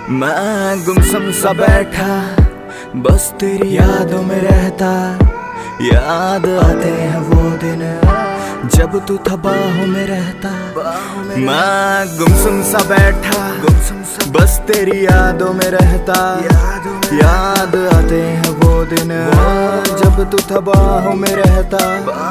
मैं गुमसुम सा बैठा बस तेरी यादों में रहता। याद आते हैं वो दिन जब तू था बाहों में रहता। मैं गुमसुम सा बैठा बस तेरी यादों में रहता। याद आते हैं वो दिन जब तू था बाहों में रहता।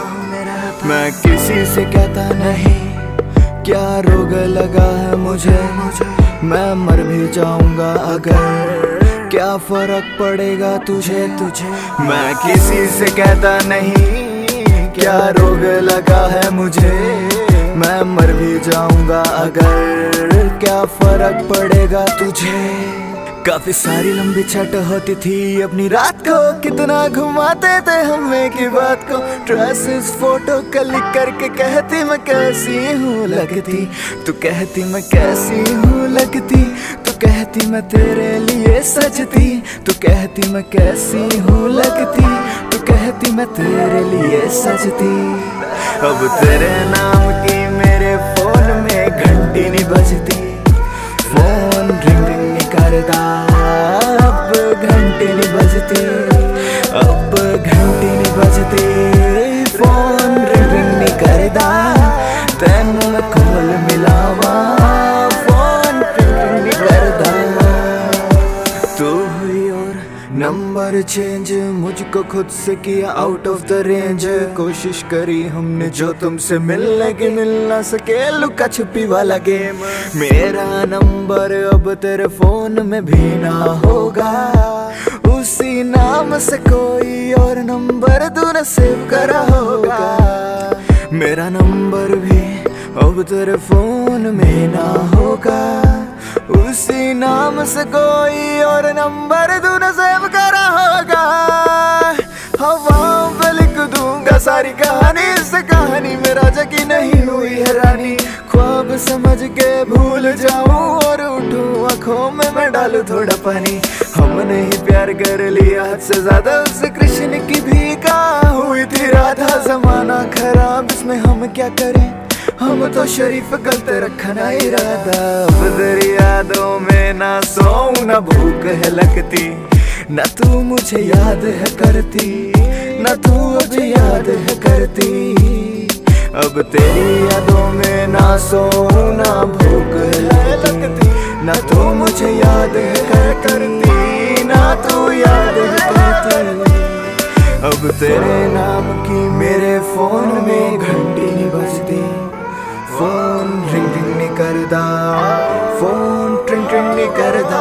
मैं किसी से कहता नहीं क्या रोग लगा है मुझे, मैं मर भी जाऊंगा अगर, क्या फर्क पड़ेगा तुझे। मैं किसी से कहता नहीं क्या रोग लगा है मुझे, मैं मर भी जाऊंगा अगर, क्या फर्क पड़ेगा तुझे। काफी सारी लंबी छट होती थी अपनी रात को, कितना घुमाते थे हम एक ही बात को। ड्रेसेस फोटो क्लिक करके कहती मैं कैसी हूँ लगती, तू कहती मैं कैसी हूँ लगती, तू कहती मैं तेरे लिए सजती, तू कहती मैं कैसी हूँ लगती, तू कहती मैं तेरे लिए सजती। अब तेरे नाम की मेरे फोन में घंटी नहीं बजती, फोन रिंग रिंग नहीं करता, अब घंटी नहीं बजती, अब घंटी नहीं बजती, फोन रिंग रिंग नहीं करता, तेनू मैं कॉल मिलावा, फोन रिंग रिंग नहीं करता। तू हुई और नंबर चेंज, मुझको खुद से किया आउट ऑफ द रेंज। कोशिश करी हमने जो तुमसे मिलने की मिल ना सके, लुका छुपी वाला गेम। मेरा नंबर अब तेरे फोन में भी ना होगा, उसी नाम से कोई और नंबर तूने सेव करा होगा। मेरा नंबर भी अब तेरे फोन में ना होगा, उसी नाम से कोई और नंबर तूने सेव करा होगा। हवाओं पे लिख दूंगा सारी कहानी, इस कहानी में राजा की नहीं हुई हैरानी। ख्वाब समझ के भूल जाऊं और उठूं आंखों में मैं डालूं थोड़ा पानी। हमने ही प्यार कर लिया हद से ज्यादा, उस कृष्ण की भी कहाँ हुई थी राधा। जमाना खराब इसमें हम क्या करें, हम तो शरीफ गलत रखना इरादा। अब तेरी यादों में ना सोऊं ना भूख है लगती, ना तू मुझे याद है करती, ना तू मुझे याद है करती। अब तेरी यादों में ना सोऊं ना भूख है लगती, ना तू मुझे याद है करती, ना तू याद है करती। अब तेरे नाम की मेरे फोन में घंटी नहीं बजती, फोन रिंग रिंग नहीं करता, फोन ट्रिंग ट्रिंग नहीं करता।